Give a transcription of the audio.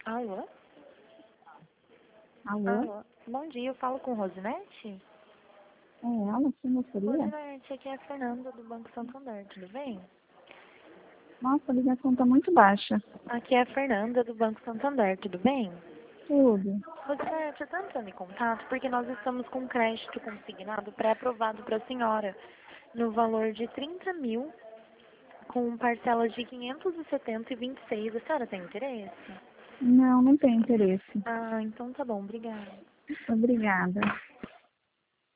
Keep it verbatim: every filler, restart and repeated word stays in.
Alô? Alô? Alô? Bom dia, eu falo com Rosinete? É ela, sim, gostaria? Rosinete, aqui é a Fernanda do Banco Santander, tudo bem? Nossa, a ligação tá muito baixa. Aqui é a Fernanda do Banco Santander, tudo bem? Tudo. Rosinete, eu tô entrando em contato porque nós estamos com crédito consignado pré-aprovado para a senhora no valor de trinta mil, com parcelas de quinhentos e setenta e vinte e seis. A senhora tem interesse? Não, não tem interesse. Ah, então tá bom, obrigada. Obrigada.